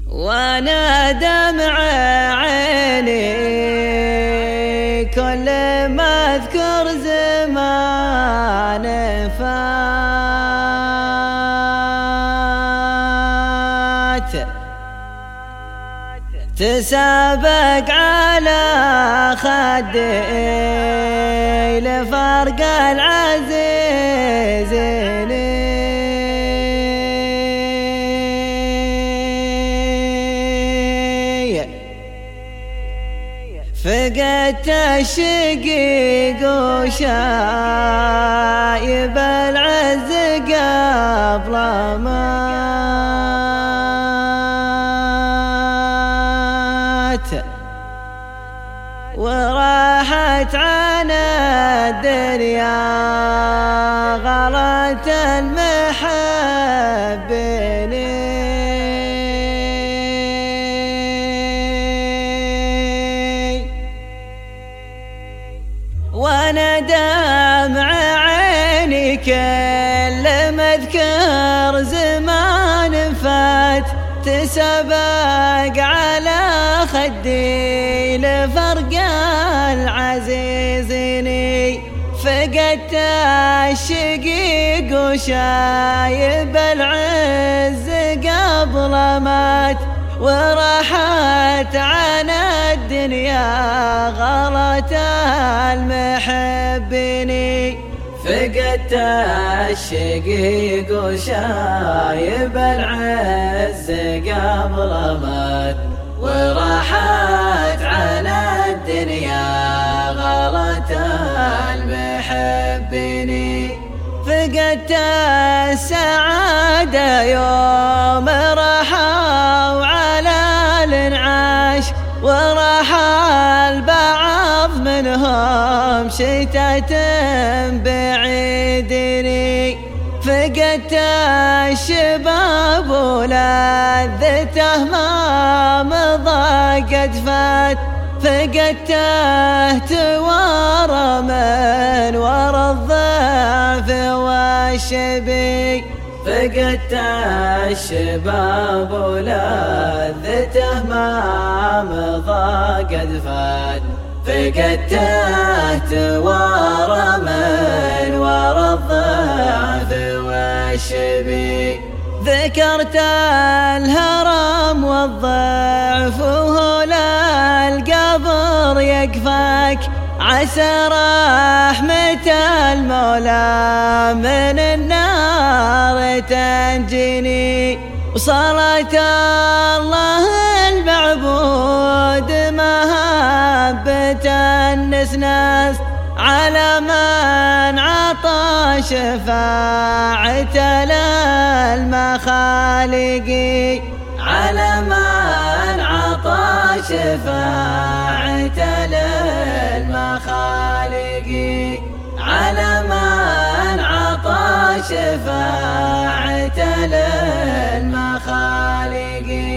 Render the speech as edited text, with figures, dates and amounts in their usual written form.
وانا دمع عيني كل ما اذكر زمان فات، تسابق على خدي لفرق العزيز لي، فقدت الشقيق وشايب العز قبل مات، وراحت عن الدنيا غلت المحب لي، وانا دمع عيني كل ما اذكر زمان فات، تسابق على خدي لفرق العزيزني، فقدت الشقيق وشايب العز قبل مات، وراحت عن الدنيا غلت المحبني، فقدت الشقيق وشايب العز قبل مات، وراحت عن الدنيا غلت المحبني، فقدت السعادة يوم راحوا على الانعاش، وراح البعض منهم شتات بعيدني، فقدت الشباب ولذته ما مضى قد فات، فقدته توارى من ورا الضعف والشبي، فقدت الشباب ولذته ما مضى قد فات، فقدته توارى من ورا الضعف والشبي، ذكرت الهرم والضعف وهولا القبر يكفاك، عسى رحمة المولى من النار تنجني، وصلاة الله المعبود مهبة النسناس على من عطى شفاعة للمخالق، على من عطى شفاعة للمخالق، على من عطى شفاعة للمخالق.